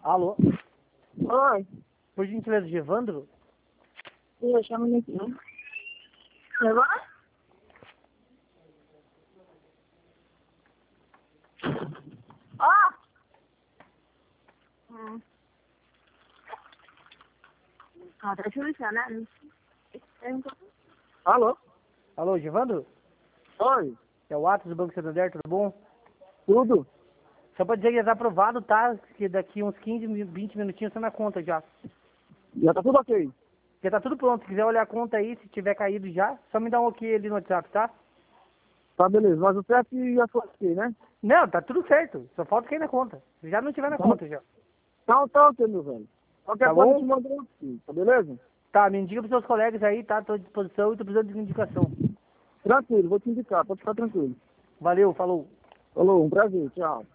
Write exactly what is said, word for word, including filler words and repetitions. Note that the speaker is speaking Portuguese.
Alô? Oi. Por gentileza, de Evandro? Eu chamo ele aqui. Agora? Ó! Hum. Ah, tá solucionando. Alô? Alô, Evandro? Oi. É o Atos do Banco Santander, tudo bom? Tudo? Só pra dizer que já tá aprovado, tá? Que daqui uns quinze, vinte minutinhos tá na conta já. Já tá tudo ok. Já tá tudo pronto. Se quiser olhar a conta aí, se tiver caído já, só me dá um ok ali no WhatsApp, tá? Tá, beleza. Mas o certo já foi ok, né? Não, tá tudo certo. Só falta cair na conta. Se já não tiver na Tá, conta já. tá, tá ok, meu velho. Qualquer Tá coisa eu te bom? mando aqui, tá beleza? Tá, me indica pros seus colegas aí, tá? Tô à disposição e tô precisando de indicação. Tranquilo, vou te indicar, pode ficar tranquilo. Valeu, falou. Falou, um prazer, tchau.